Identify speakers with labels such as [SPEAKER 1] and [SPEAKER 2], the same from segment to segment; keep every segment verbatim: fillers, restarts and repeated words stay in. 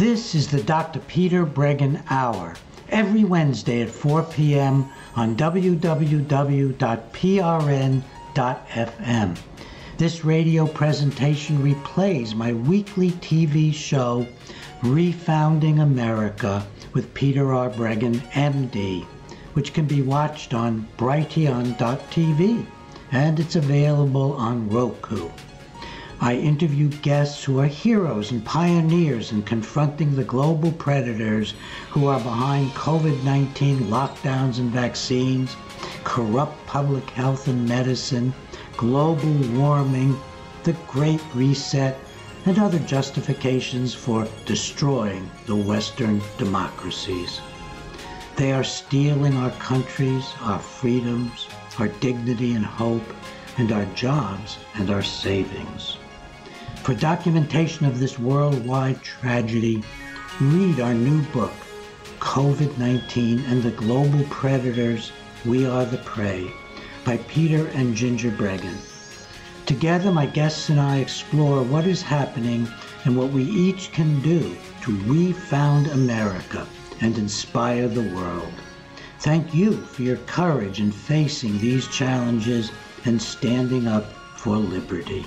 [SPEAKER 1] This is the Doctor Peter Breggin Hour, every Wednesday at four p m on w w w dot p r n dot f m. This radio presentation replays my weekly T V show, Refounding America, with Peter R. Breggin, M D, which can be watched on brighteon dot t v, and it's available on Roku. I interview guests who are heroes and pioneers in confronting the global predators who are behind COVID nineteen lockdowns and vaccines, corrupt public health and medicine, global warming, the Great Reset, and other justifications for destroying the Western democracies. They are stealing our countries, our freedoms, our dignity and hope, and our jobs and our savings. For documentation of this worldwide tragedy, read our new book, COVID nineteen and the Global Predators, We Are the Prey, by Peter and Ginger Breggin. Together, my guests and I explore what is happening and what we each can do to refound America and inspire the world. Thank you for your courage in facing these challenges and standing up for liberty.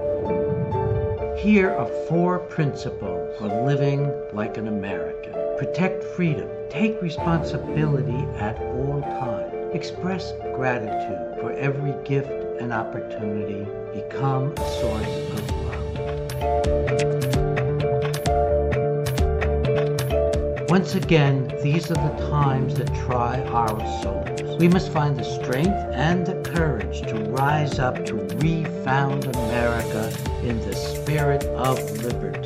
[SPEAKER 1] Here are four principles for living like an American. Protect freedom. Take responsibility at all times. Express gratitude for every gift and opportunity. Become a source of love. Once again, these are the times that try our souls. We must find the strength and the courage to rise up to refound America in the spirit of liberty.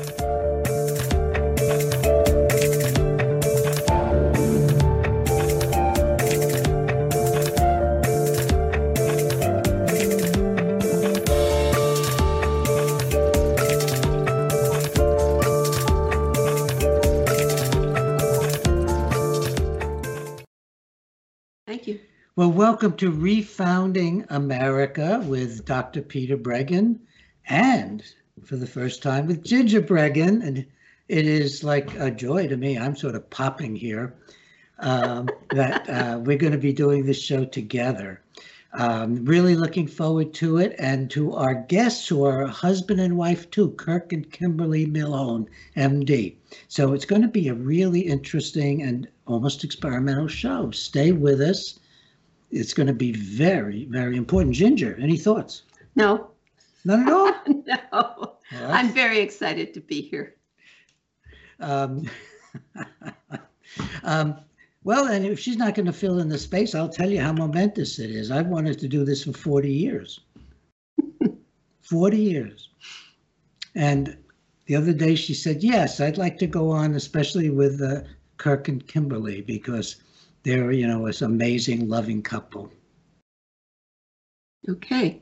[SPEAKER 2] Thank you.
[SPEAKER 1] Well, welcome to Refounding America with Doctor Peter Breggin, and for the first time with Ginger Breggin. And it is like a joy to me. I'm sort of popping here um, that uh, we're going to be doing this show together. Um, really looking forward to it, and to our guests who are husband and wife too, Kirk and Kimberly Milhone, M D. So it's going to be a really interesting and almost experimental show. Stay with us. It's going to be very, very important. Ginger, any thoughts?
[SPEAKER 2] No.
[SPEAKER 1] None at all?
[SPEAKER 2] No. Well, I'm very excited to be here.
[SPEAKER 1] Um, um, well, and if she's not going to fill in the space, I'll tell you how momentous it is. I've wanted to do this for forty years. forty years. And the other day she said, yes, I'd like to go on, especially with uh, Kirk and Kimberly, because they're, you know, this amazing, loving couple.
[SPEAKER 2] Okay.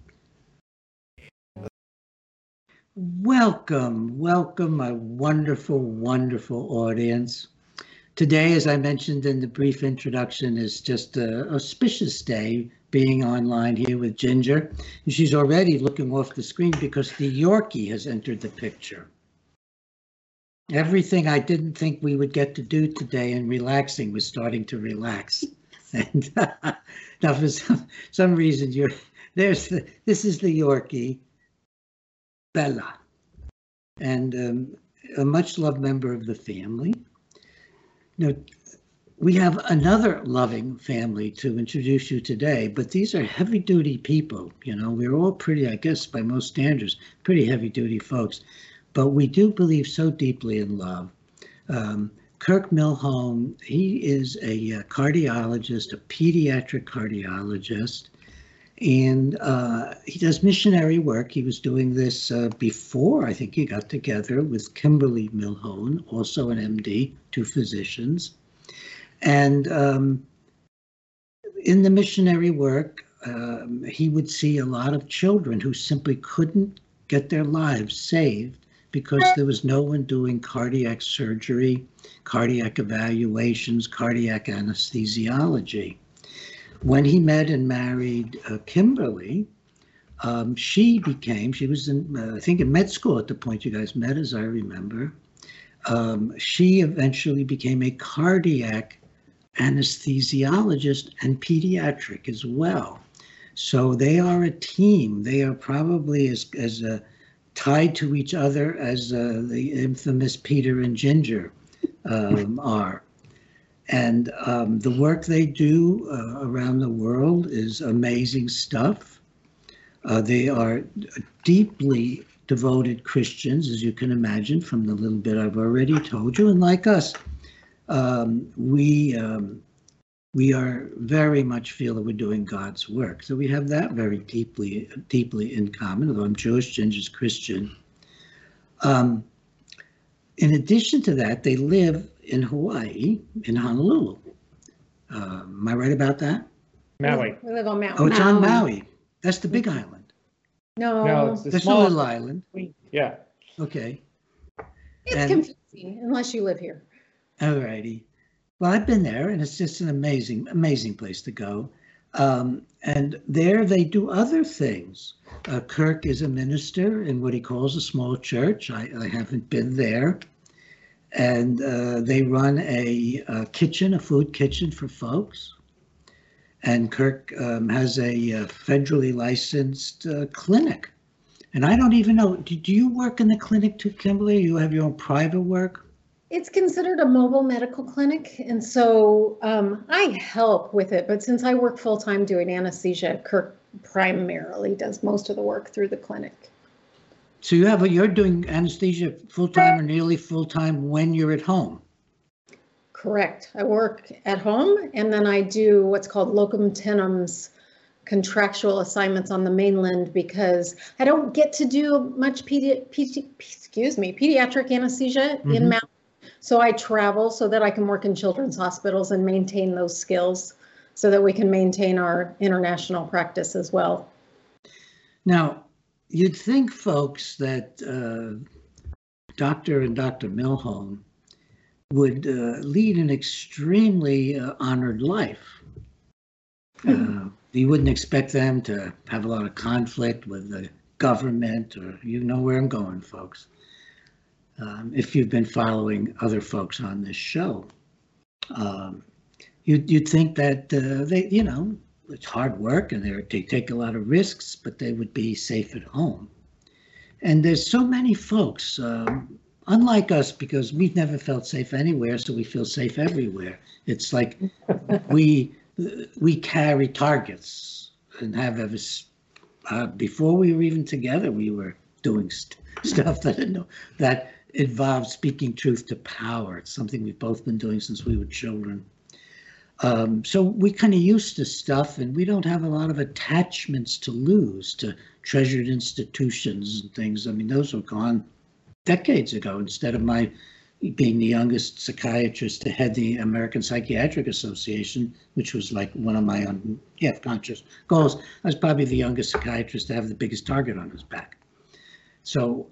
[SPEAKER 1] Welcome, welcome, my wonderful, wonderful audience. Today, as I mentioned in the brief introduction, is just an auspicious day being online here with Ginger. And she's already looking off the screen because the Yorkie has entered the picture. Everything I didn't think we would get to do today and relaxing was starting to relax. And uh, now for some, some reason, you're there's the, this is the Yorkie, Bella, and um, a much loved member of the family. Now, we have another loving family to introduce you today, but these are heavy duty people. You know, we're all pretty, I guess, by most standards, pretty heavy duty folks, but we do believe so deeply in love. Um, Kirk Milhone, he is a, a cardiologist, a pediatric cardiologist, and uh, he does missionary work. He was doing this uh, before, I think he got together with Kimberly Milhone, also an M D, two physicians. And um, in the missionary work, um, he would see a lot of children who simply couldn't get their lives saved because there was no one doing cardiac surgery, cardiac evaluations, cardiac anesthesiology. When he met and married uh, Kimberly, um, she became, she was in, uh, I think in med school at the point you guys met, as I remember. um, she eventually became a cardiac anesthesiologist and pediatric as well. So they are a team. They are probably as, as uh, tied to each other as uh, the infamous Peter and Ginger um, are. And um, the work they do uh, around the world is amazing stuff. Uh, they are deeply devoted Christians, as you can imagine from the little bit I've already told you. And like us, um, we um, we are very much feel that we're doing God's work. So we have that very deeply, deeply in common, although I'm Jewish, Ginger's Christian. Um, in addition to that, they live in Hawaii, in Honolulu. Uh, am I right about that?
[SPEAKER 3] Maui.
[SPEAKER 2] We live on Maui.
[SPEAKER 1] Oh, it's on Maui. That's the big island.
[SPEAKER 2] No,
[SPEAKER 3] No, it's the
[SPEAKER 1] That's a
[SPEAKER 3] small
[SPEAKER 1] little island.
[SPEAKER 3] Yeah.
[SPEAKER 1] Okay.
[SPEAKER 2] it's
[SPEAKER 1] and-
[SPEAKER 2] confusing unless you live here.
[SPEAKER 1] All righty. Well, I've been there, and it's just an amazing, amazing place to go. Um, and there they do other things. Uh, Kirk is a minister in what he calls a small church. I, I haven't been there. And uh, they run a, a kitchen, a food kitchen for folks. And Kirk um, has a, uh federally licensed uh, clinic. And I don't even know, do, do you work in the clinic too, Kimberly? You have your own private work?
[SPEAKER 2] It's considered a mobile medical clinic, and so um, I help with it. But since I work full-time doing anesthesia, Kirk primarily does most of the work through the clinic.
[SPEAKER 1] So you have a, you're doing anesthesia full-time or nearly full-time when you're at home?
[SPEAKER 2] Correct. I work at home, and then I do what's called locum tenens, contractual assignments on the mainland, because I don't get to do much pedi pedi excuse me, pediatric anesthesia
[SPEAKER 1] Mm-hmm.
[SPEAKER 2] in Maui. So I travel so that I can work in children's hospitals and maintain those skills so that we can maintain our international practice as well.
[SPEAKER 1] Now, you'd think, folks, that uh, Doctor and Doctor Milhone would uh, lead an extremely uh, honored life. Uh, you wouldn't expect them to have a lot of conflict with the government, or you know where I'm going, folks. Um, if you've been following other folks on this show, um, you'd, you'd think that uh, they, you know, it's hard work and they they take a lot of risks, but they would be safe at home. And there's so many folks, um, unlike us, because we've never felt safe anywhere, so we feel safe everywhere. It's like we we carry targets and have ever. Uh, before we were even together, we were doing st stuff that that. involves speaking truth to power. It's something we've both been doing since we were children. Um, so we kind of used to stuff, and we don't have a lot of attachments to lose to treasured institutions and things. I mean, those were gone decades ago. Instead of my being the youngest psychiatrist to head the American Psychiatric Association, which was like one of my own, yeah, conscious goals, I was probably the youngest psychiatrist to have the biggest target on his back. So,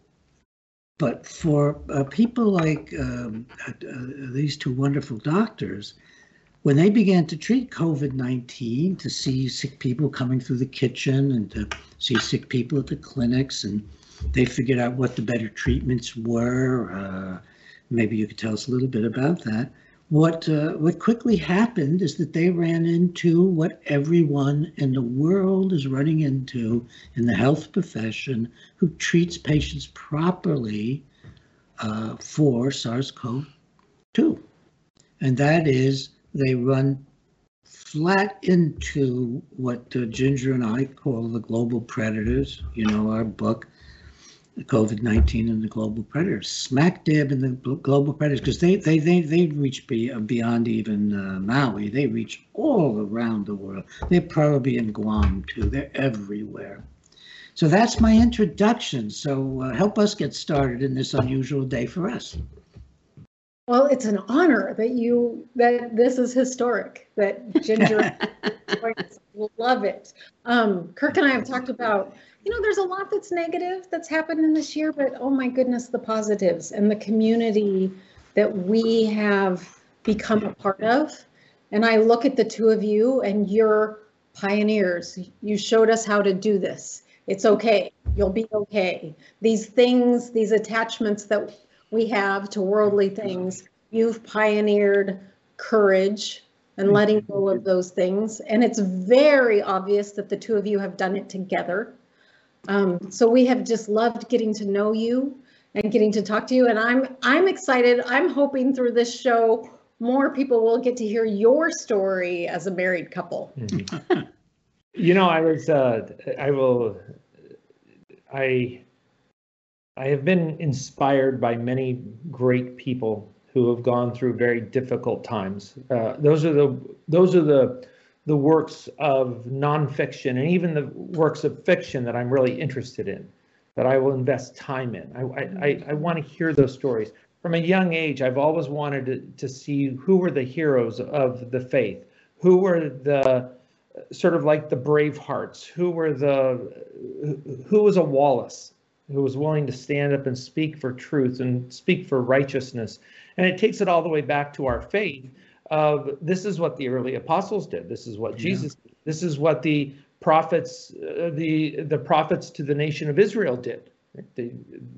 [SPEAKER 1] but for uh, people like um, uh, uh, these two wonderful doctors, when they began to treat COVID nineteen, to see sick people coming through the kitchen and to see sick people at the clinics, and they figured out what the better treatments were. Uh, maybe you could tell us a little bit about that. What, uh, what quickly happened is that they ran into what everyone in the world is running into in the health profession who treats patients properly uh, for SARS CoV two. And that is they run flat into what uh, Ginger and I call the global predators. You know, our book, COVID nineteen and the global predators, smack dab in the global predators, because they they they they reach be, beyond even uh, Maui. They reach all around the world. They're probably in Guam too. They're everywhere. So that's my introduction. So uh, help us get started in this unusual day for us.
[SPEAKER 2] Well, it's an honor that you that this is historic. That Ginger will love it. Um, Kirk and I have talked about. You know, there's a lot that's negative that's happened in this year, but oh my goodness, the positives and the community that we have become a part of. And I look at the two of you and you're pioneers. You showed us how to do this. It's okay. You'll be okay. These things, these attachments that we have to worldly things, you've pioneered courage and letting go of those things. And it's very obvious that the two of you have done it together. Um, so we have just loved getting to know you and getting to talk to you. And I'm I'm excited. I'm hoping through this show, more people will get to hear your story as a married couple.
[SPEAKER 3] Mm-hmm. You know, I was, uh, I will, I, I have been inspired by many great people who have gone through very difficult times. Uh, those are the, those are the, the works of nonfiction and even the works of fiction that I'm really interested in, that I will invest time in. I, I, I want to hear those stories. From a young age, I've always wanted to, to see who were the heroes of the faith, who were the sort of like the Bravehearts, who were the, who was a Wallace, who was willing to stand up and speak for truth and speak for righteousness. And it takes it all the way back to our faith of this is what the early apostles did. This is what yeah. Jesus did. This is what the prophets, uh, the the prophets to the nation of Israel did. They,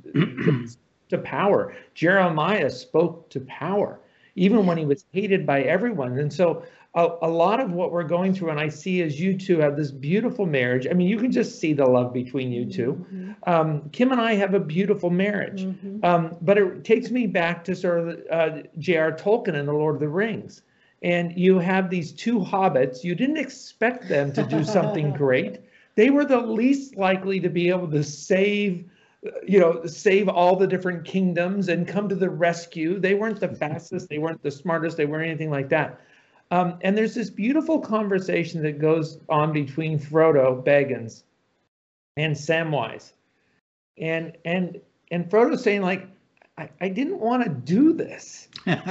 [SPEAKER 3] to power. Jeremiah spoke to power, even when he was hated by everyone. And so a, a lot of what we're going through, and I see as you two have this beautiful marriage. I mean, you can just see the love between you two. Mm-hmm. Um, Kim and I have a beautiful marriage, mm-hmm. um, but it takes me back to sort of uh, J R Tolkien and The Lord of the Rings. And you have these two hobbits. You didn't expect them to do something great. They were the least likely to be able to save you know, save all the different kingdoms and come to the rescue. They weren't the fastest, they weren't the smartest, they weren't anything like that. Um, and there's this beautiful conversation that goes on between Frodo Baggins and Samwise. And and and Frodo's saying, like, I, I didn't want to do this.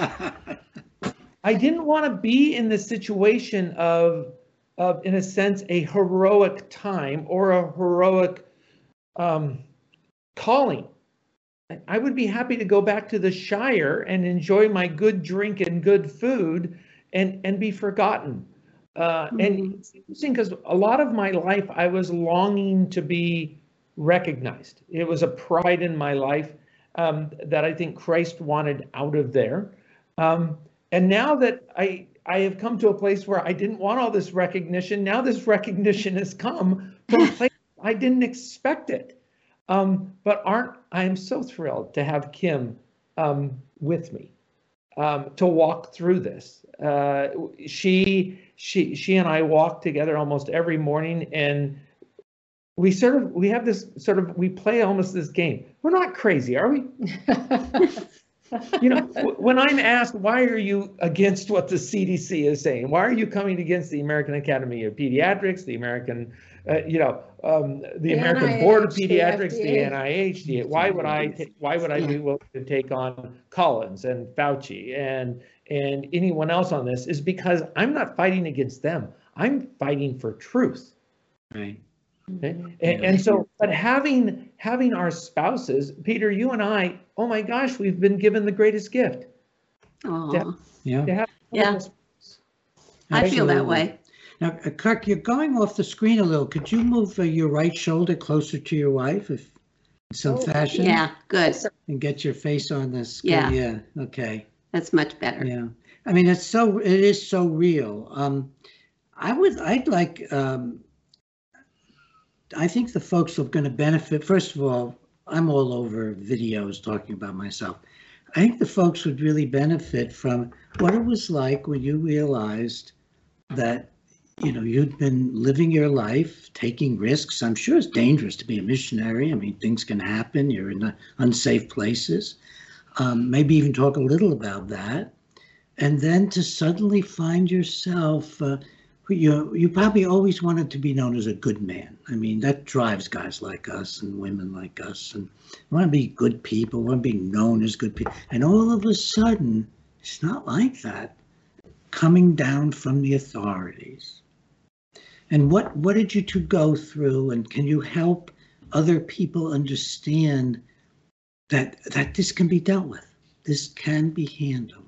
[SPEAKER 3] I didn't want to be in the situation of, of, in a sense, a heroic time or a heroic um, calling. I would be happy to go back to the Shire and enjoy my good drink and good food and, and be forgotten. Uh, mm-hmm. And it's interesting because a lot of my life, I was longing to be recognized. It was a pride in my life um, that I think Christ wanted out of there. Um, and now that I, I have come to a place where I didn't want all this recognition, now this recognition has come from a place I didn't expect it. Um, but aren't I am so thrilled to have Kim um, with me um, to walk through this. Uh, she she she and I walk together almost every morning, and we sort of we have this sort of we play almost this game. We're not crazy, are we? You know, when I'm asked, why are you against what the C D C is saying? Why are you coming against the American Academy of Pediatrics, the American, uh, you know, um, the, the American N I H, Board of Pediatrics, the, the N I H? The, why would I? T- why would I be willing to take on Collins and Fauci and and anyone else on this? Is because I'm not fighting against them. I'm fighting for truth.
[SPEAKER 1] Right.
[SPEAKER 3] Okay? And, and so, but having having our spouses, Peter, you and I, oh my gosh, we've been given the greatest gift.
[SPEAKER 4] Oh,
[SPEAKER 1] yeah,
[SPEAKER 4] to have yeah. I feel that way.
[SPEAKER 1] Now, uh, Kirk, you're going off the screen a little. Could you move uh, your right shoulder closer to your wife, if in some oh, fashion?
[SPEAKER 4] Yeah, good.
[SPEAKER 1] And get your face on the screen.
[SPEAKER 4] Yeah.
[SPEAKER 1] Yeah. Okay.
[SPEAKER 4] That's much better.
[SPEAKER 1] Yeah. I mean, it's so it is so real. Um, I would I'd like. Um, I think the folks are going to benefit. First of all, I'm all over videos talking about myself. I think the folks would really benefit from what it was like when you realized that, you know, you'd been living your life, taking risks. I'm sure it's dangerous to be a missionary. I mean, things can happen. You're in unsafe places. Um, maybe even talk a little about that. And then to suddenly find yourself, uh, You you probably always wanted to be known as a good man. I mean, that drives guys like us and women like us. And we want to be good people, we want to be known as good people. And all of a sudden, it's not like that coming down from the authorities. And what, what did you two go through? And can you help other people understand that that this can be dealt with? This can be handled.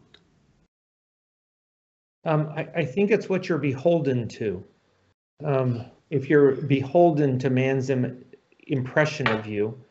[SPEAKER 3] Um, I, I think it's what you're beholden to. Um, if you're beholden to man's im- impression of you,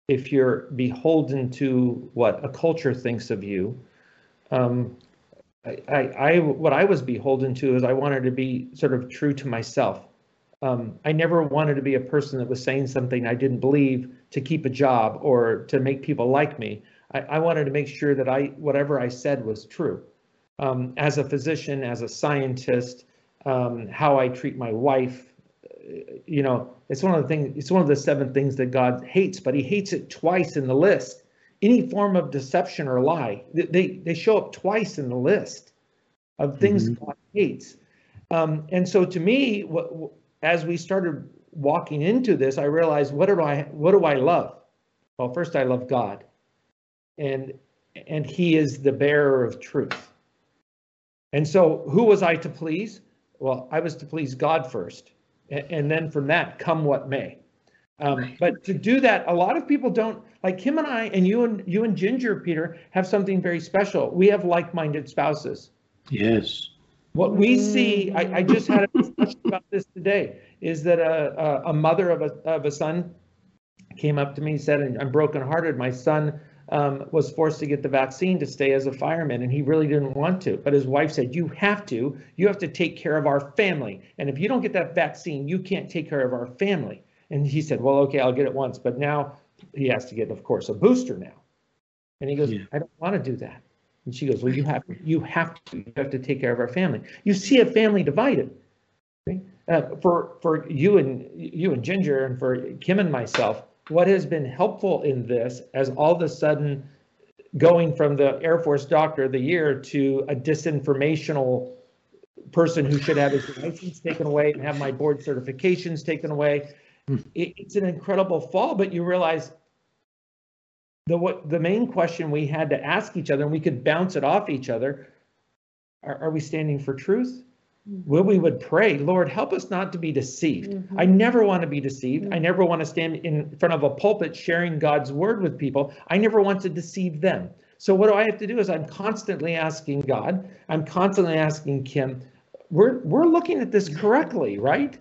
[SPEAKER 3] if you're beholden to what a culture thinks of you. Um, I, I, I, what I was beholden to is I wanted to be sort of true to myself. Um, I never wanted to be a person that was saying something I didn't believe to keep a job or to make people like me. I, I wanted to make sure that I, whatever I said was true. Um, as a physician, as a scientist, um, how I treat my wife, you know, it's one of the things, it's one of the seven things that God hates, but he hates it twice in the list. Any form of deception or lie, they, they show up twice in the list of things mm-hmm. God hates. Um, and so to me, what, as we started walking into this, I realized, what do I, what do I love? Well, first I love God, and, and he is the bearer of truth. And so who was I to please? Well, I was to please God first. And, and then from that, come what may. Um, but to do that, a lot of people don't, like Kim and I, and you and you and Ginger, Peter, have something very special. We have like-minded spouses.
[SPEAKER 1] Yes.
[SPEAKER 3] What we see, I, I just had a discussion about this today, is that a, a, a mother of a, of a son came up to me and said, I'm brokenhearted. My son um, was forced to get the vaccine to stay as a fireman, and he really didn't want to. But his wife said, you have to. You have to take care of our family. And if you don't get that vaccine, you can't take care of our family. And he said, well, okay, I'll get it once. But now he has to get, of course, a booster now. And he goes, yeah. I don't want to do that. And she goes, well, you have to, you have to, you have to take care of our family. You see a family divided. Okay? Uh, for for you and you and Ginger and for Kim and myself, what has been helpful in this, as all of a sudden going from the Air Force Doctor of the Year to a disinformational person who should have his license taken away and have my board certifications taken away. It, it's an incredible fall, but you realize the what the main question we had to ask each other, and we could bounce it off each other, are, are we standing for truth? Mm-hmm. Well, we would pray, Lord, help us not to be deceived. Mm-hmm. I never want to be deceived. Mm-hmm. I never want to stand in front of a pulpit sharing God's word with people. I never want to deceive them. So what do I have to do is I'm constantly asking God, I'm constantly asking Kim, we're we're looking at this correctly, right?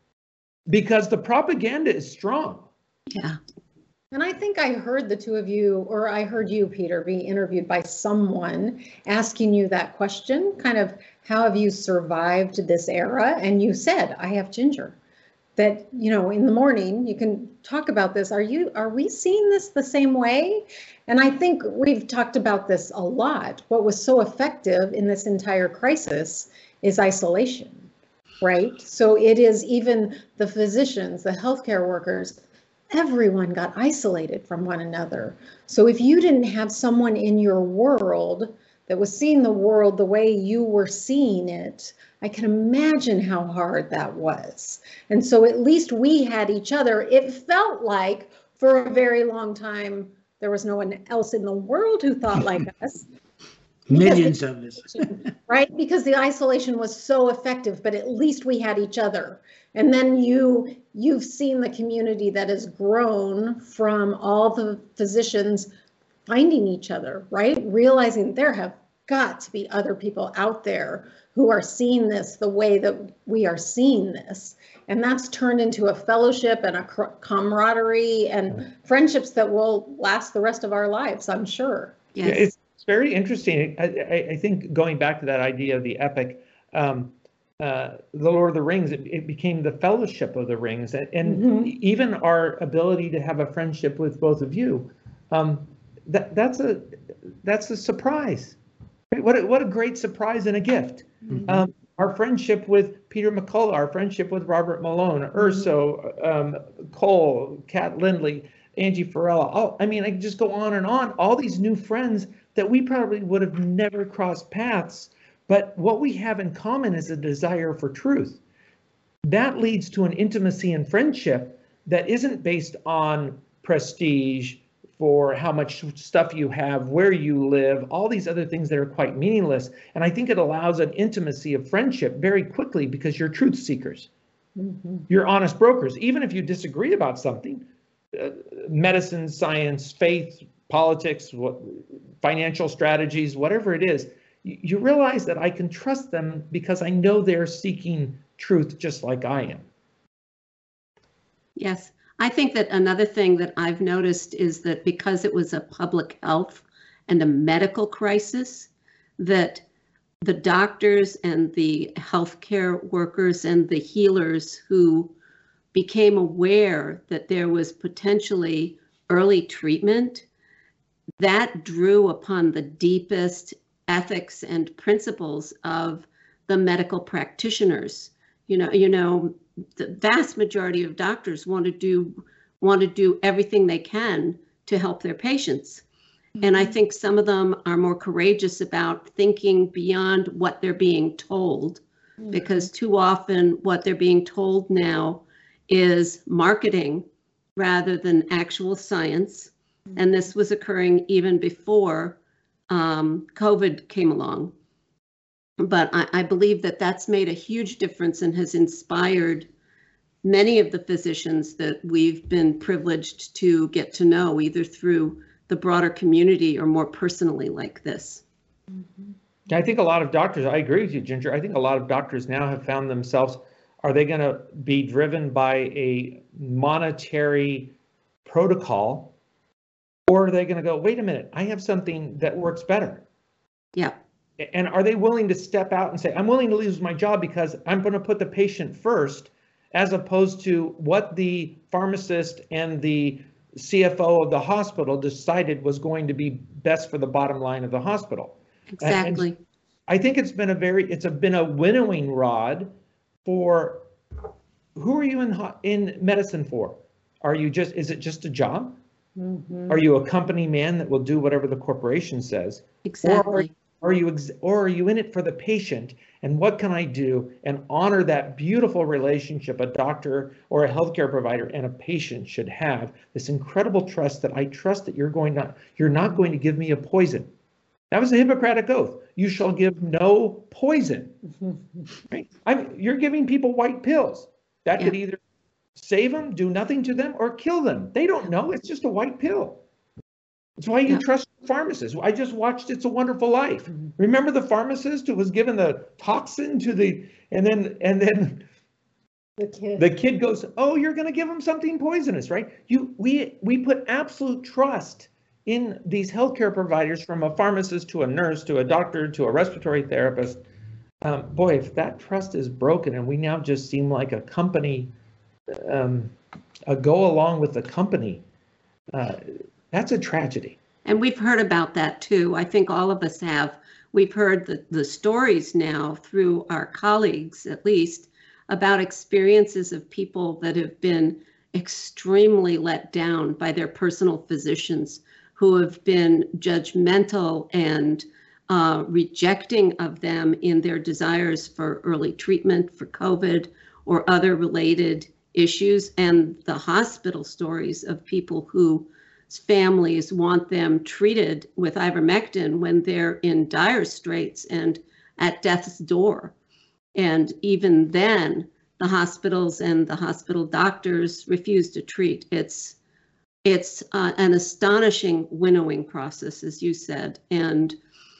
[SPEAKER 3] Because the propaganda is strong.
[SPEAKER 4] Yeah.
[SPEAKER 2] And I think I heard the two of you, or I heard you, Peter, be interviewed by someone asking you that question, kind of, how have you survived this era? And you said, I have Ginger. That, you know, in the morning, you can talk about this. Are you, are we seeing this the same way? And I think we've talked about this a lot. What was so effective in this entire crisis is isolation. Right? So it is even the physicians, the healthcare workers, everyone got isolated from one another. So if you didn't have someone in your world that was seeing the world the way you were seeing it, I can imagine how hard that was. And so at least we had each other. It felt like for a very long time, there was no one else in the world who thought like us.
[SPEAKER 1] Millions of us.
[SPEAKER 2] Right? Because the isolation was so effective, but at least we had each other. And then you, you've seen the community that has grown from all the physicians finding each other, right? Realizing there have got to be other people out there who are seeing this the way that we are seeing this. And that's turned into a fellowship and a camaraderie and friendships that will last the rest of our lives, I'm sure.
[SPEAKER 3] Yes. Yeah, it's It's very interesting. I, I, I think going back to that idea of the epic, um, uh, the Lord of the Rings, it, it became the fellowship of the rings, and, and mm-hmm. even our ability to have a friendship with both of you. Um, that that's a that's a surprise. Right? What a, what a great surprise and a gift. Mm-hmm. Um, our friendship with Peter McCullough, our friendship with Robert Malone, Urso, um, Cole, Kat Lindley, Angie Farella. Oh, I mean, I can just go on and on. All these new friends that we probably would have never crossed paths, but what we have in common is a desire for truth. That leads to an intimacy and friendship that isn't based on prestige, for how much stuff you have, where you live, all these other things that are quite meaningless. And I think it allows an intimacy of friendship very quickly because you're truth seekers. Mm-hmm. You're honest brokers. Even if you disagree about something, uh, medicine, science, faith, politics, what, financial strategies, whatever it is, you, you realize that I can trust them because I know they're seeking truth just like I am.
[SPEAKER 4] Yes. I think that another thing that I've noticed is that because it was a public health and a medical crisis, that the doctors and the healthcare workers and the healers who became aware that there was potentially early treatment, that drew upon the deepest ethics and principles of the medical practitioners. You know, you know, the vast majority of doctors want to do want to do everything they can to help their patients. Mm-hmm. And I think some of them are more courageous about thinking beyond what they're being told, mm-hmm. because too often what they're being told now is marketing rather than actual science. Mm-hmm. And this was occurring even before um, COVID came along. But I, I believe that that's made a huge difference and has inspired many of the physicians that we've been privileged to get to know, either through the broader community or more personally like this.
[SPEAKER 3] Mm-hmm. I think a lot of doctors, I agree with you, Ginger. I think a lot of doctors now have found themselves, are they going to be driven by a monetary protocol, or are they going to go, wait a minute, I have something that works better?
[SPEAKER 4] Yeah.
[SPEAKER 3] And are they willing to step out and say, I'm willing to lose my job because I'm going to put the patient first, as opposed to what the pharmacist and the C F O of the hospital decided was going to be best for the bottom line of the hospital?
[SPEAKER 4] Exactly.
[SPEAKER 3] And I think it's been a very, it's a, been a winnowing rod for, who are you in in medicine for? Are you just, is it just a job? Mm-hmm. Are you a company man that will do whatever the corporation says?
[SPEAKER 4] Exactly.
[SPEAKER 3] Or are you, ex or are you in it for the patient? And what can I do and honor that beautiful relationship a doctor or a healthcare provider and a patient should have, this incredible trust that I trust that you're going not, you're not going to give me a poison. That was a Hippocratic oath. You shall give no poison. Right? I'm, you're giving people white pills that yeah. could either save them, do nothing to them, or kill them. They don't know. It's just a white pill. That's why you yeah. trust the pharmacist. I just watched It's a Wonderful Life. Mm-hmm. Remember the pharmacist who was given the toxin to the, and then and then
[SPEAKER 2] the kid,
[SPEAKER 3] the kid goes, oh, you're going to give him something poisonous, right? You we we put absolute trust in these healthcare providers, from a pharmacist to a nurse to a doctor to a respiratory therapist. Um, boy, if that trust is broken and we now just seem like a company, um, a go along with the company, uh, that's a tragedy.
[SPEAKER 4] And we've heard about that too. I think all of us have. We've heard the, the stories now through our colleagues, at least, about experiences of people that have been extremely let down by their personal physicians, who have been judgmental and uh, rejecting of them in their desires for early treatment for COVID or other related issues, and the hospital stories of people who families want them treated with ivermectin when they're in dire straits and at death's door. And even then, the hospitals and the hospital doctors refuse to treat. It's it's uh, an astonishing winnowing process, as you said. And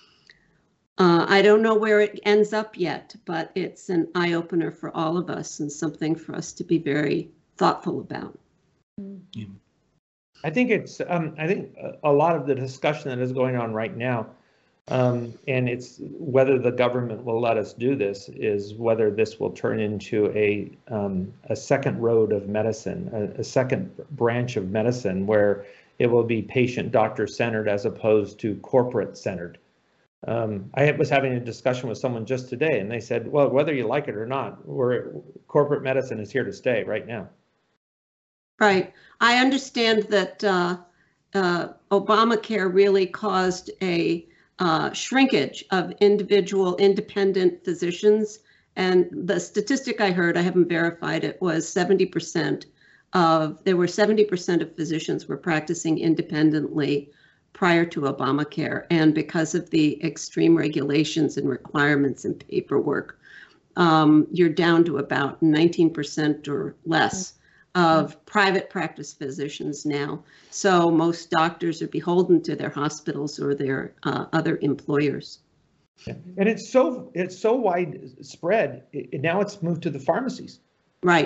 [SPEAKER 4] uh, I don't know where it ends up yet, but it's an eye-opener for all of us and something for us to be very thoughtful about.
[SPEAKER 3] Yeah. I think it's, um, I think a lot of the discussion that is going on right now, um, and it's whether the government will let us do this, is whether this will turn into a, um, a second road of medicine, a, a second branch of medicine where it will be patient doctor centered as opposed to corporate centered. Um, I was having a discussion with someone just today, and they said, well, whether you like it or not, we're, corporate medicine is here to stay right now.
[SPEAKER 4] Right. I understand that uh, uh, Obamacare really caused a uh, shrinkage of individual independent physicians. And the statistic I heard, I haven't verified it, was seventy percent of, there were seventy percent of physicians were practicing independently prior to Obamacare. And because of the extreme regulations and requirements and paperwork, um, you're down to about nineteen percent or less of private practice physicians now. So most doctors are beholden to their hospitals or their uh, other employers.
[SPEAKER 3] Yeah. And it's so it's so widespread. It, now it's moved to the pharmacies.
[SPEAKER 4] Right.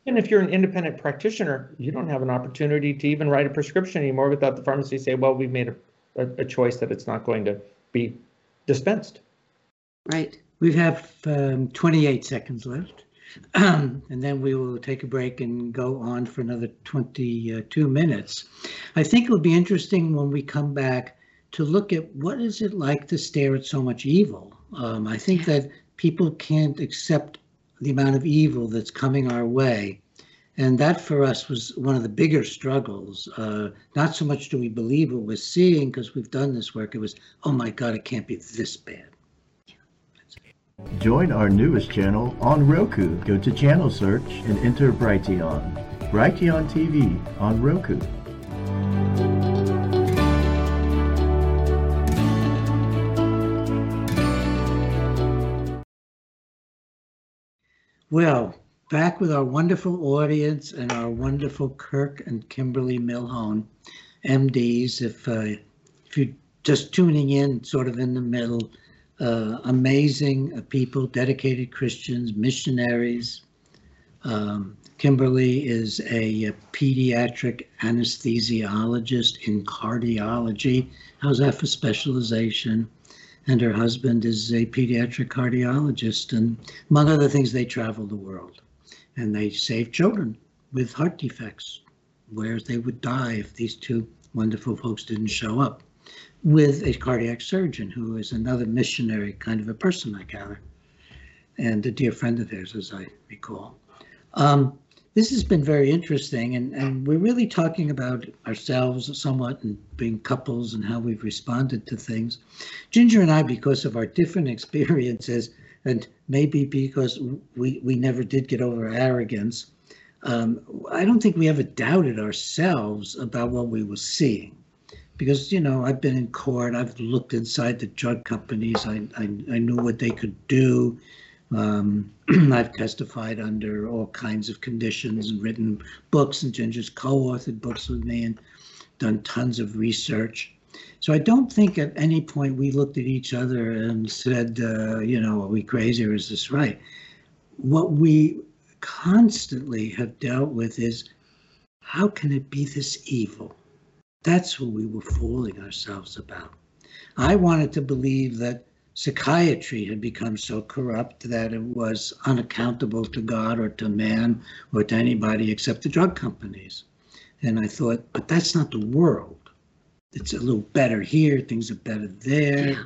[SPEAKER 3] even if you're an independent practitioner, you don't have an opportunity to even write a prescription anymore without the pharmacy say, well, we've made a, a, a choice that it's not going to be dispensed.
[SPEAKER 4] Right.
[SPEAKER 1] We have um, twenty-eight seconds left, and then we will take a break and go on for another twenty-two minutes. I think it will be interesting when we come back to look at what is it like to stare at so much evil. Um, I think that people can't accept the amount of evil that's coming our way. And that for us was one of the bigger struggles. Uh, not so much do we believe what we're seeing because we've done this work. It was, oh my God, it can't be this bad.
[SPEAKER 5] Join our newest channel on Roku. Go to channel search and enter Brighteon. Brighteon T V on Roku.
[SPEAKER 1] Well, back with our wonderful audience and our wonderful Kirk and Kimberly Milhone, M Ds. If uh, if you're just tuning in, sort of in the middle, uh, amazing uh, people, dedicated Christians, missionaries. Um, Kimberly is a, a pediatric anesthesiologist in cardiology. How's that for specialization? And her husband is a pediatric cardiologist, and among other things, they travel the world, and they save children with heart defects, where they would die if these two wonderful folks didn't show up, with a cardiac surgeon who is another missionary kind of a person, I gather, and a dear friend of theirs, as I recall. Um, This has been very interesting, and, and we're really talking about ourselves somewhat and being couples and how we've responded to things. Ginger and I, because of our different experiences, and maybe because we, we never did get over arrogance, um, I don't think we ever doubted ourselves about what we were seeing. Because, you know, I've been in court, I've looked inside the drug companies, I, I, I knew what they could do. Um, I've testified under all kinds of conditions and written books, and Ginger's co-authored books with me and done tons of research. So I don't think at any point we looked at each other and said, uh, you know, are we crazy or is this right? What we constantly have dealt with is, how can it be this evil? That's what we were fooling ourselves about. I wanted to believe that psychiatry had become so corrupt that it was unaccountable to God or to man or to anybody except the drug companies. And I thought, but that's not the world. It's a little better here, things are better there. Yeah.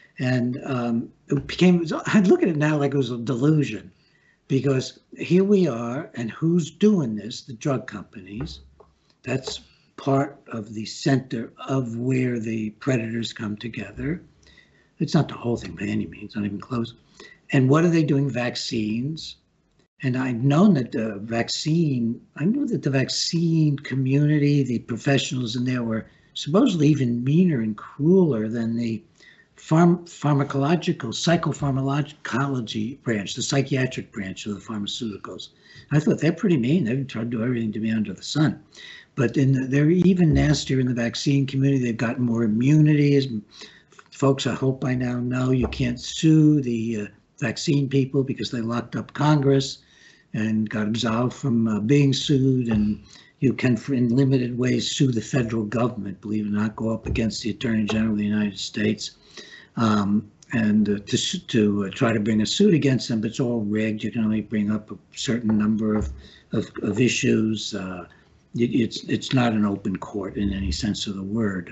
[SPEAKER 1] And um, it became, I look at it now like it was a delusion, because here we are, and who's doing this? The drug companies. That's part of the center of where the predators come together. It's not the whole thing by any means, not even close. And what are they doing? Vaccines. And I've known that the vaccine, I knew that the vaccine community, the professionals in there were supposedly even meaner and crueler than the pharm pharmacological, psychopharmacology branch, the psychiatric branch of the pharmaceuticals. I thought they're pretty mean. They've tried to do everything to me under the sun. But in the, they're even nastier in the vaccine community. They've gotten more immunity. Folks, I hope by now know you can't sue the uh, vaccine people because they locked up Congress and got absolved from uh, being sued. And you can, for in limited ways, sue the federal government, believe it or not, go up against the Attorney General of the United States um, and uh, to, to uh, try to bring a suit against them. But it's all rigged. You can only bring up a certain number of, of, of issues. Uh, it, it's, it's not an open court in any sense of the word.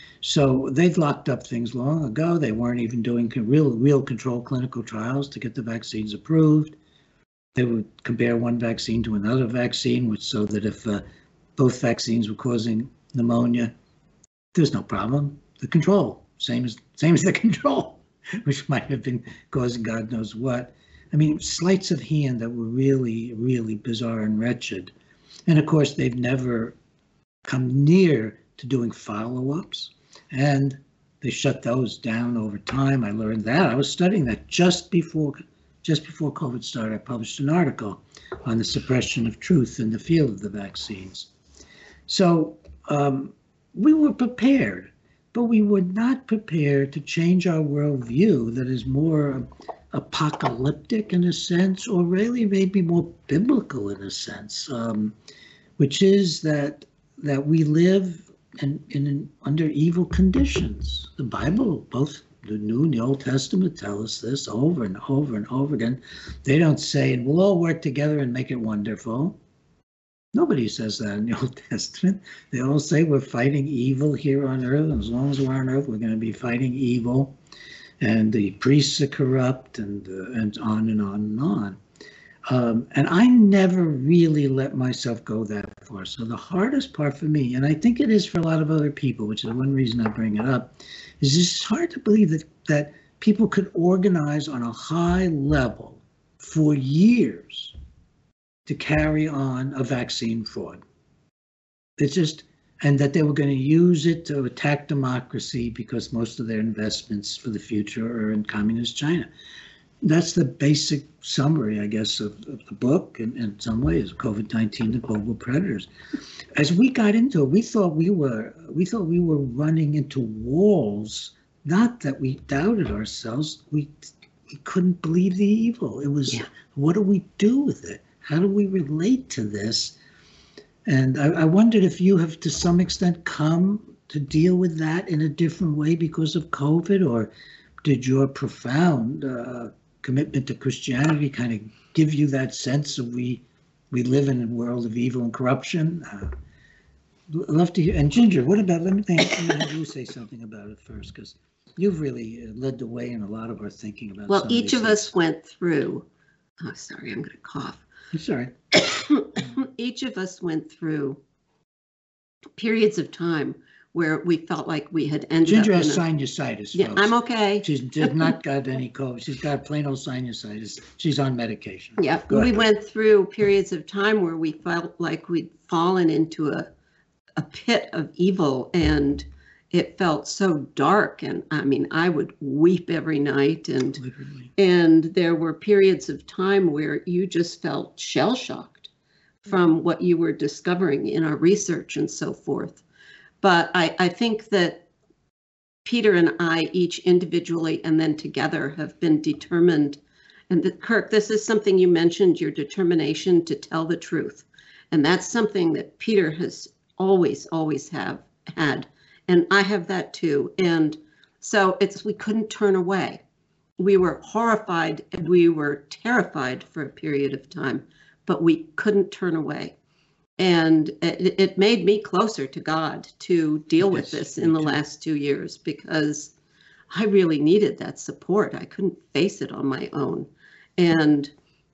[SPEAKER 1] So they'd locked up things long ago. They weren't even doing real, real controlled clinical trials to get the vaccines approved. They would compare one vaccine to another vaccine, which so that if uh, both vaccines were causing pneumonia, there's no problem. The control, same as same as the control, which might have been causing God knows what. I mean, sleights of hand that were really, really bizarre and wretched. And of course, they've never come near to doing follow-ups. And they shut those down over time. I learned that. I was studying that just before just before COVID started. I published an article on the suppression of truth in the field of the vaccines. So um, we were prepared, but we were not prepared to change our worldview that is more apocalyptic in a sense, or really maybe more biblical in a sense, um, which is that that we live in, in under evil conditions. The Bible, both the New and the Old Testament, tell us this over and over and over again. They don't say, we'll all work together and make it wonderful. Nobody says that in the Old Testament. They all say we're fighting evil here on earth. And as long as we're on earth, we're going to be fighting evil. And the priests are corrupt, and uh, and on and on and on. Um, and I never really let myself go that far. So the hardest part for me, and I think it is for a lot of other people, which is one reason I bring it up, is it's hard to believe that, that people could organize on a high level for years to carry on a vaccine fraud. It's just, and that they were going to use it to attack democracy because most of their investments for the future are in communist China. That's the basic summary, I guess, of, of the book, and in some ways, COVID nineteen, the global predators. As we got into it, we thought we were we thought we were running into walls. Not that we doubted ourselves, we we couldn't believe the evil. It was, yeah. What do we do with it? How do we relate to this? And I, I wondered if you have, to some extent, come to deal with that in a different way because of COVID, or did your profound uh, commitment to Christianity kind of give you that sense of we we live in a world of evil and corruption? Uh, I'd love to hear. And Ginger, what about, let me, think, let me have you say something about it first, because you've really led the way in a lot of our thinking about.
[SPEAKER 4] Well, each of things. us went through, oh, sorry, I'm going to cough.
[SPEAKER 1] I'm sorry.
[SPEAKER 4] Each of us went through periods of time where we felt like we had ended
[SPEAKER 1] Ginger
[SPEAKER 4] up
[SPEAKER 1] has
[SPEAKER 4] in a,
[SPEAKER 1] sinusitis,
[SPEAKER 4] yeah,
[SPEAKER 1] folks.
[SPEAKER 4] I'm okay.
[SPEAKER 1] She's did not got any COVID. She's got plain old sinusitis. She's on medication.
[SPEAKER 4] Yeah,
[SPEAKER 1] Go
[SPEAKER 4] we
[SPEAKER 1] ahead.
[SPEAKER 4] went through periods of time where we felt like we'd fallen into a, a pit of evil, and it felt so dark. And I mean, I would weep every night, and
[SPEAKER 1] Literally.
[SPEAKER 4] and there were periods of time where you just felt shell-shocked from what you were discovering in our research and so forth. But I, I think that Peter and I, each individually and then together, have been determined. And that, Kirk, this is something you mentioned, your determination to tell the truth. And that's something that Peter has always, always have had. And I have that too. And so it's, we couldn't turn away. We were horrified and we were terrified for a period of time, but we couldn't turn away. And it, it made me closer to God to deal with this in the last two years because I really needed that support. I couldn't face it on my own. And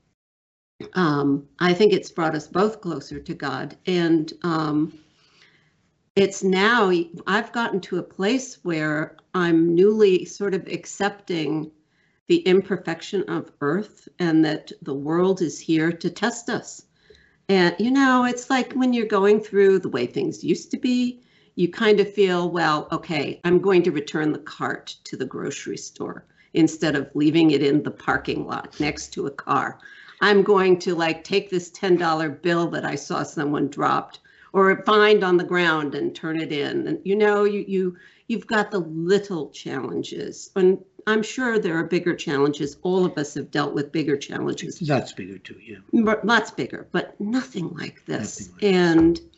[SPEAKER 4] um, I think it's brought us both closer to God. And um, it's now, I've gotten to a place where I'm newly sort of accepting the imperfection of Earth and that the world is here to test us. And, you know, it's like when you're going through the way things used to be, you kind of feel, well, okay, I'm going to return the cart to the grocery store instead of leaving it in the parking lot next to a car. I'm going to like take this ten dollar bill that I saw someone dropped or find on the ground and turn it in. And, you know, you, you, you've got the little challenges. And I'm sure there are bigger challenges. All of us have dealt with bigger challenges.
[SPEAKER 1] Lots bigger too, yeah.
[SPEAKER 4] Lots bigger, but nothing like this.
[SPEAKER 1] Nothing like
[SPEAKER 4] and this.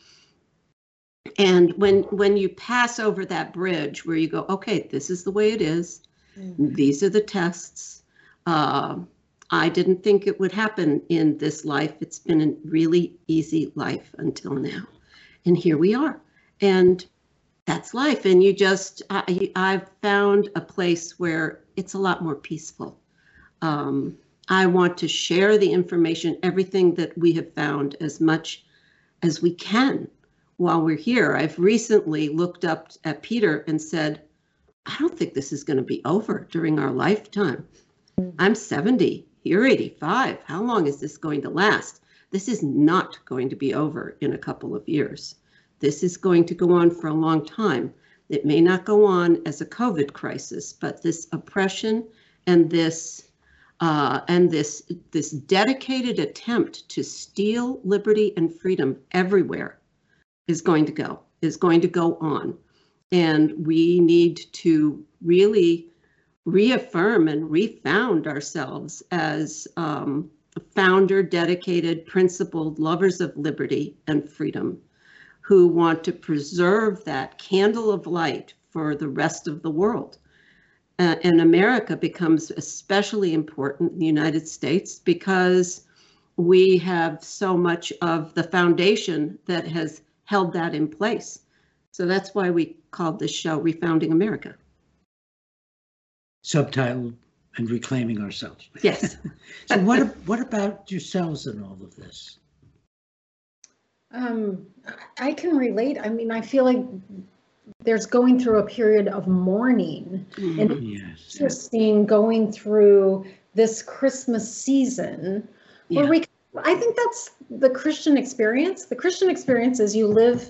[SPEAKER 4] and when when you pass over that bridge where you go, okay, this is the way it is. Mm-hmm. These are the tests. Uh, I didn't think it would happen in this life. It's been a really easy life until now. And here we are. And that's life. And you just, I, I've found a place where it's a lot more peaceful. Um, I want to share the information, everything that we have found as much as we can while we're here. I've recently looked up at Peter and said, I don't think this is going to be over during our lifetime. I'm seventy, you're eighty-five. How long is this going to last? This is not going to be over in a couple of years. This is going to go on for a long time. It may not go on as a COVID crisis, but this oppression and this uh, and this this dedicated attempt to steal liberty and freedom everywhere is going to go, is going to go on. And we need to really reaffirm and refound ourselves as um, founder, dedicated, principled lovers of liberty and freedom who want to preserve that candle of light for the rest of the world. Uh, and America becomes especially important in the United States because we have so much of the foundation that has held that in place. So that's why we called this show Refounding America.
[SPEAKER 1] Subtitled, and reclaiming ourselves.
[SPEAKER 4] Yes.
[SPEAKER 1] So what, what about yourselves in all of this?
[SPEAKER 2] Um, I can relate. I mean, I feel like there's going through a period of mourning,
[SPEAKER 4] Mm-hmm.
[SPEAKER 2] and
[SPEAKER 1] Yes.
[SPEAKER 2] interesting going through this Christmas season where
[SPEAKER 4] Yeah.
[SPEAKER 2] we, I think that's the Christian experience. The Christian experience is you live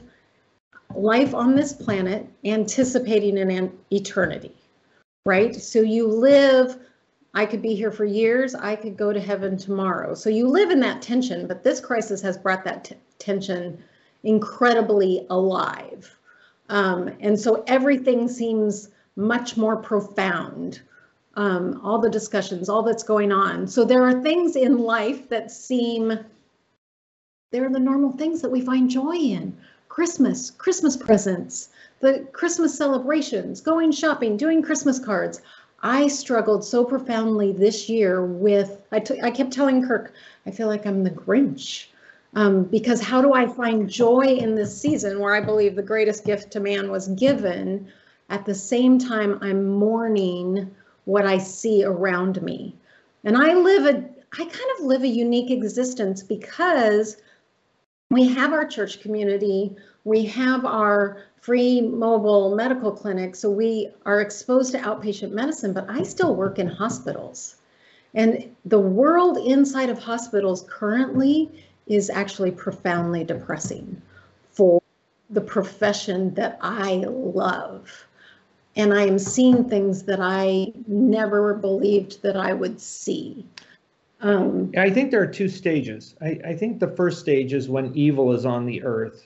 [SPEAKER 2] life on this planet anticipating an an eternity, right? So you live, I could be here for years, I could go to heaven tomorrow. So you live in that tension, but this crisis has brought that t- tension incredibly alive. Um, and so everything seems much more profound. Um, all the discussions, all that's going on. So there are things in life that seem, they're the normal things that we find joy in. Christmas, Christmas presents, the Christmas celebrations, going shopping, doing Christmas cards. I struggled so profoundly this year with, I, t- I kept telling Kirk, I feel like I'm the Grinch. Um, because how do I find joy in this season where I believe the greatest gift to man was given? At the same time, I'm mourning what I see around me. And I live a, I kind of live a unique existence because we have our church community, we have our free mobile medical clinic, so we are exposed to outpatient medicine, but I still work in hospitals. And the world inside of hospitals currently is actually profoundly depressing for the profession that I love. And I am seeing things that I never believed that I would see. Um,
[SPEAKER 3] I think there are two stages. I, I think the first stage is when evil is on the earth.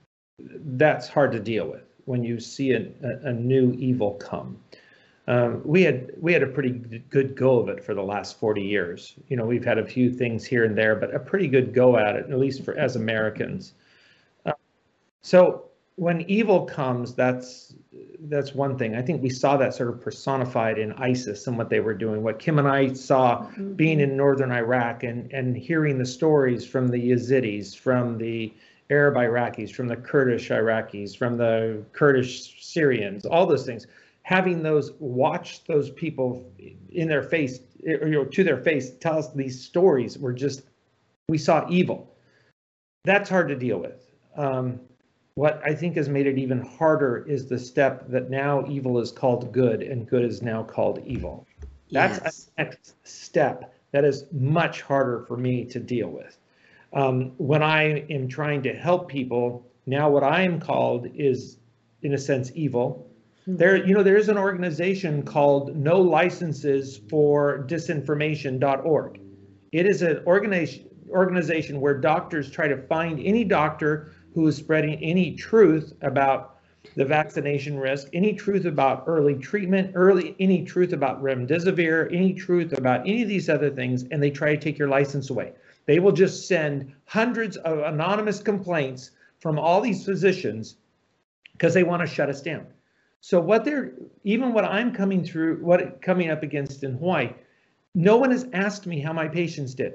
[SPEAKER 3] That's hard to deal with when you see a, a, a new evil come. Um, we had we had a pretty good go of it for the last forty years. You know, we've had a few things here and there, but a pretty good go at it, at least for as Americans. Uh, so when evil comes, that's that's one thing. I think we saw that sort of personified in ISIS and what they were doing. What Kim and I saw
[SPEAKER 2] mm-hmm.
[SPEAKER 3] being in northern Iraq and and hearing the stories from the Yazidis, from the Arab Iraqis, from the Kurdish Iraqis, from the Kurdish Syrians, all those things. Having those, watch those people in their face, or, you know, to their face, tell us these stories were just, we saw evil. That's hard to deal with. Um, what I think has made it even harder is the step that now evil is called good and good is now called evil. That's
[SPEAKER 4] Yes.
[SPEAKER 3] a next step that is much harder for me to deal with. Um, when I am trying to help people, now what I am called is, in a sense, evil. There, you know, there is an organization called No Licenses for Disinformation dot org. It is an organization organization where doctors try to find any doctor who is spreading any truth about the vaccination risk, any truth about early treatment, early any truth about remdesivir, any truth about any of these other things, and they try to take your license away. They will just send hundreds of anonymous complaints from all these physicians because they want to shut us down. So what they're, even what I'm coming through, what coming up against in Hawaii, no one has asked me how my patients did.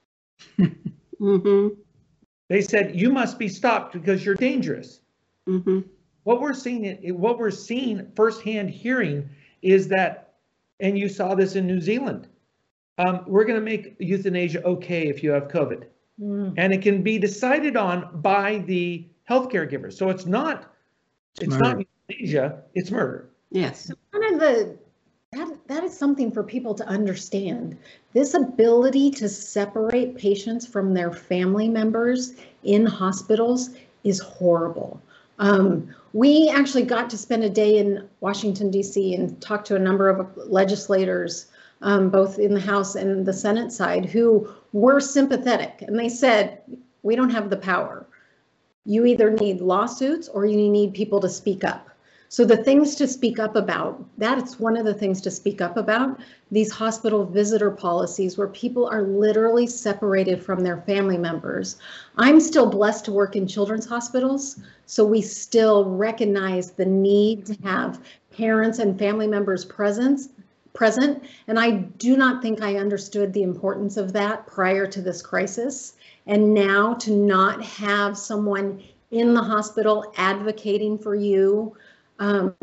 [SPEAKER 4] Mm-hmm.
[SPEAKER 3] They said, you must be stopped because you're dangerous.
[SPEAKER 4] Mm-hmm.
[SPEAKER 3] What we're seeing, what we're seeing firsthand hearing is that, and you saw this in New Zealand, um, we're going to make euthanasia okay if you have COVID.
[SPEAKER 2] mm.
[SPEAKER 3] And it can be decided on by the healthcare giver. So it's not, it's
[SPEAKER 1] Murder.
[SPEAKER 3] not euthanasia, it's murder.
[SPEAKER 4] Yes.
[SPEAKER 2] One of the, that, that is something for people to understand. This ability to separate patients from their family members in hospitals is horrible. Um, we actually got to spend a day in Washington, D C and talk to a number of legislators, um, both in the House and the Senate side, who were sympathetic. And they said, we don't have the power. You either need lawsuits or you need people to speak up. So the things to speak up about, that's one of the things to speak up about, these hospital visitor policies where people are literally separated from their family members. I'm still blessed to work in children's hospitals, so we still recognize the need to have parents and family members present, present, and I do not think I understood the importance of that prior to this crisis. And now to not have someone in the hospital advocating for you, Um,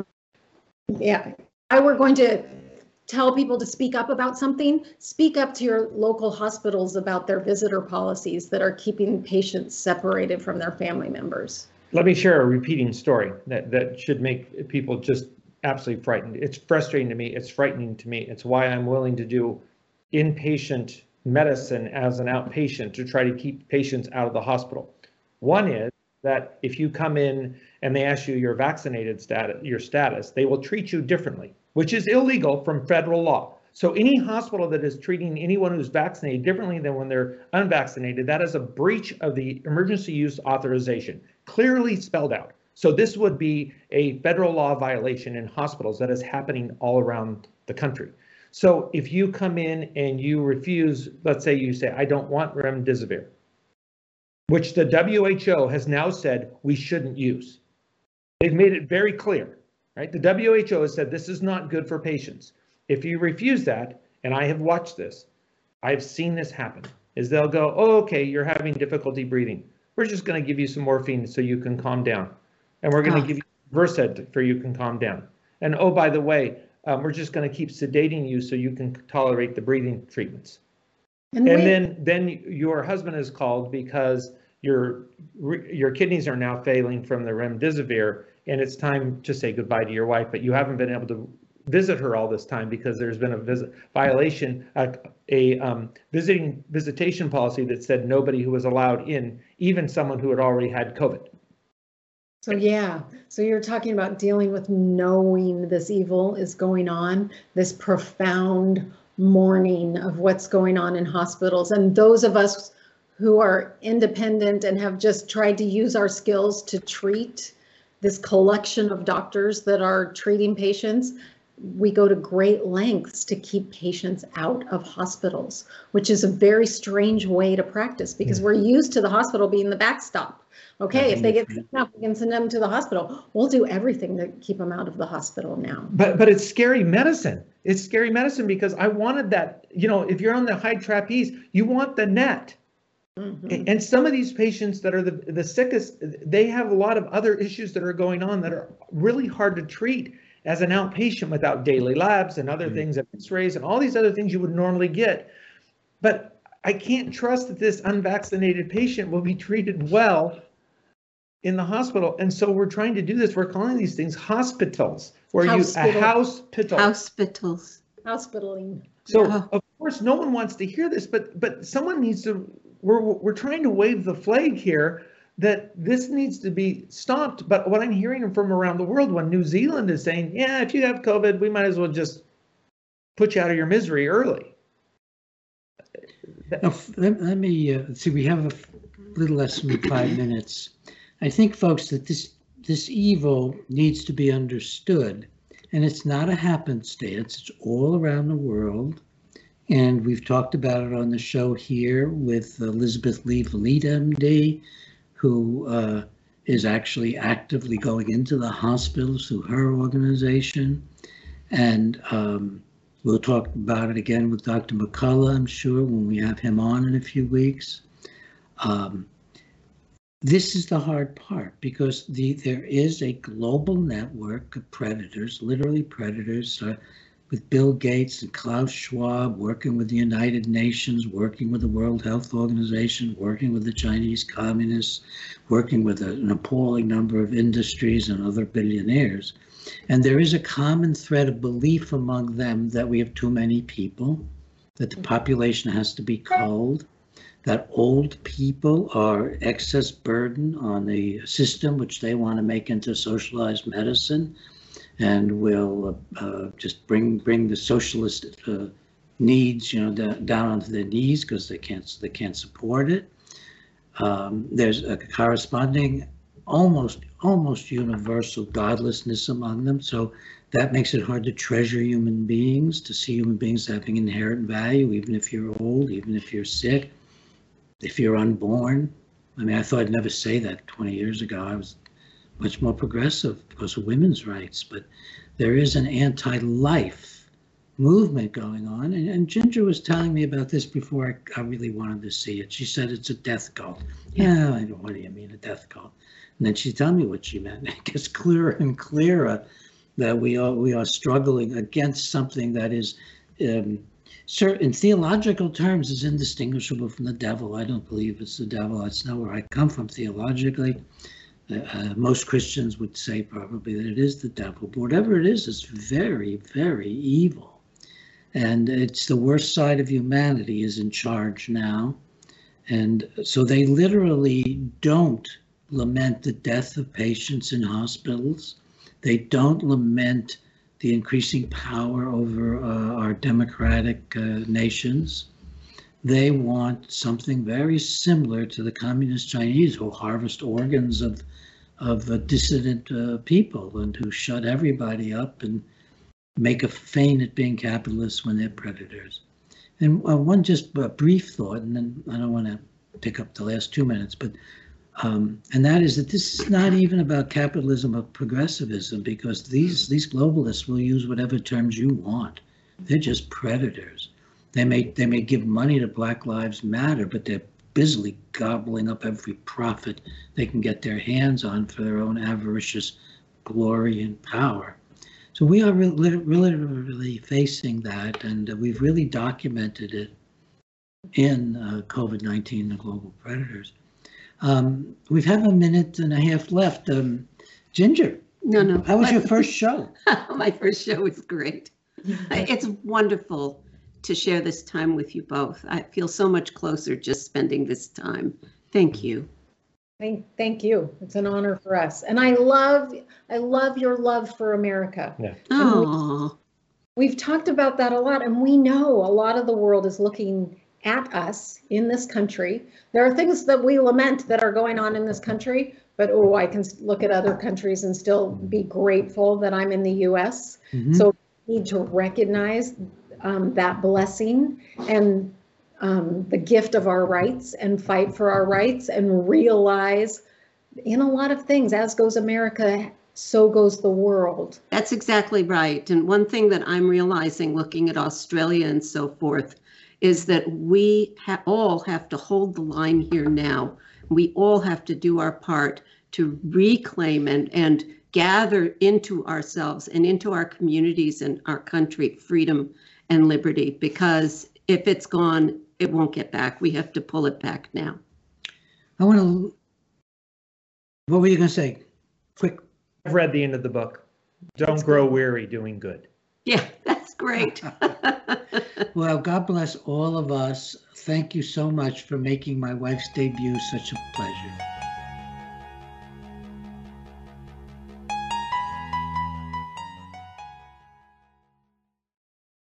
[SPEAKER 2] yeah, if I were going to tell people to speak up about something, speak up to your local hospitals about their visitor policies that are keeping patients separated from their family members.
[SPEAKER 3] Let me share a repeating story that, that should make people just absolutely frightened. It's frustrating to me. It's frightening to me. It's why I'm willing to do inpatient medicine as an outpatient to try to keep patients out of the hospital. One is that if you come in and they ask you your vaccinated status, your status, they will treat you differently, which is illegal from federal law. So any hospital that is treating anyone who's vaccinated differently than when they're unvaccinated, that is a breach of the emergency use authorization, clearly spelled out. So this would be a federal law violation in hospitals that is happening all around the country. So if you come in and you refuse, let's say you say, I don't want remdesivir, which the W H O has now said we shouldn't use. They've made it very clear, right? The W H O has said this is not good for patients. If you refuse that, and I have watched this, I've seen this happen, is they'll go, oh, okay, you're having difficulty breathing. We're just gonna give you some morphine so you can calm down. And we're gonna
[SPEAKER 4] Oh.
[SPEAKER 3] give you Versed for you can calm down. And oh, by the way, um, we're just gonna keep sedating you so you can tolerate the breathing treatments.
[SPEAKER 2] And,
[SPEAKER 3] And
[SPEAKER 2] we,
[SPEAKER 3] then, then your husband is called because your your kidneys are now failing from the remdesivir, and it's time to say goodbye to your wife. But you haven't been able to visit her all this time because there's been a visit violation, a, a um, visiting visitation policy that said nobody who was allowed in, even someone who had already had COVID.
[SPEAKER 2] so yeah, so you're talking about dealing with knowing this evil is going on, this profound mourning of what's going on in hospitals, and those of us who are independent and have just tried to use our skills to treat this collection of doctors that are treating patients, we go to great lengths to keep patients out of hospitals, which is a very strange way to practice because we're used to the hospital being the backstop. Okay, if they get sick enough, we can send them to the hospital. We'll do everything to keep them out of the hospital now.
[SPEAKER 3] But but it's scary medicine. It's scary medicine because I wanted that, you know, if you're on the high trapeze, you want the net. Mm-hmm. And some of these patients that are the, the sickest, they have a lot of other issues that are going on that are really hard to treat as an outpatient without daily labs and other mm-hmm. things, x-rays and all these other things you would normally get. But I can't trust that this unvaccinated patient will be treated well in the hospital. And so we're trying to do this. We're calling these things hospitals, where
[SPEAKER 2] Hospital.
[SPEAKER 3] you a hospital.
[SPEAKER 4] Hospitals.
[SPEAKER 2] Hospitaling.
[SPEAKER 3] So
[SPEAKER 4] Yeah.
[SPEAKER 3] of course, no one wants to hear this, but but someone needs to. We're we're trying to wave the flag here that this needs to be stopped. But what I'm hearing from around the world, when New Zealand is saying, yeah, if you have COVID, we might as well just put you out of your misery early.
[SPEAKER 1] Now, let, let me uh, see. We have a little less than five minutes. I think, folks, that this this evil needs to be understood, and it's not a happenstance. It's all around the world. And we've talked about it on the show here with Elizabeth Lee-Vliet, M D, who uh, is actually actively going into the hospitals through her organization. And um, we'll talk about it again with Doctor McCullough, I'm sure, when we have him on in a few weeks. Um, this is the hard part because the there is a global network of predators, literally predators, uh, with Bill Gates and Klaus Schwab, working with the United Nations, working with the World Health Organization, working with the Chinese communists, working with a, an appalling number of industries and other billionaires. And there is a common thread of belief among them that we have too many people, that the population has to be culled, that old people are excess burden on the system, which they want to make into socialized medicine, and will uh, uh, just bring bring the socialist uh, needs, you know, da- down onto their knees because they can't they can't support it. Um, there's a corresponding, almost almost universal godlessness among them. So that makes it hard to treasure human beings, to see human beings having inherent value, even if you're old, even if you're sick, if you're unborn. I mean, I thought I'd never say that twenty years ago. I was much more progressive because of women's rights, but there is an anti-life movement going on. And, and Ginger was telling me about this before I, I really wanted to see it. She said it's a death cult. Yeah, I don't, what do you mean a death cult? And then she told me what she meant. It gets clearer and clearer that we are we are struggling against something that is, um, in theological terms, is indistinguishable from the devil. I don't believe it's the devil. That's not where I come from theologically. Uh, most Christians would say probably that it is the devil, but whatever it is, it's very, very evil. And it's the worst side of humanity is in charge now. And so they literally don't lament the death of patients in hospitals. They don't lament the increasing power over uh, our democratic uh, nations. They want something very similar to the communist Chinese, who harvest organs of of uh, dissident uh, people and who shut everybody up and make a feign at being capitalists when they're predators. And uh, one just uh, brief thought, and then I don't want to pick up the last two minutes, but um, and that is that this is not even about capitalism or progressivism, because these these globalists will use whatever terms you want. They're just predators. They may they may give money to Black Lives Matter, but they're busily gobbling up every profit they can get their hands on for their own avaricious glory and power. So we are really, really, really facing that, and uh, we've really documented it in uh, COVID nineteen, the global predators. Um, we have a minute and a half left. Um, Ginger,
[SPEAKER 4] No, no.
[SPEAKER 1] how was your first show?
[SPEAKER 4] My first show was great. It's wonderful to share this time with you both. I feel so much closer just spending this time. Thank you.
[SPEAKER 2] Thank, thank you. It's an honor for us. And I love, I love your love for America.
[SPEAKER 3] Yeah.
[SPEAKER 4] Oh,
[SPEAKER 2] We've talked about that a lot, and we know a lot of the world is looking at us in this country. There are things that we lament that are going on in this country, but oh, I can look at other countries and still be grateful that I'm in the U S.
[SPEAKER 1] Mhm.
[SPEAKER 2] So we need to recognize um, that blessing and um, the gift of our rights and fight for our rights and realize in a lot of things, as goes America, so goes the world.
[SPEAKER 4] that's exactly right. And one thing that I'm realizing looking at Australia and so forth is that we ha- all have to hold the line here now. We all have to do our part to reclaim and, and gather into ourselves and into our communities and our country freedom and liberty, because if it's gone, it won't get back. We have to pull it back now.
[SPEAKER 1] I want to, what were you going to say? Quick.
[SPEAKER 3] I've read the end of the book. Don't grow weary doing good.
[SPEAKER 4] Yeah, that's great.
[SPEAKER 1] Well, God bless all of us. Thank you so much for making my wife's debut such a pleasure.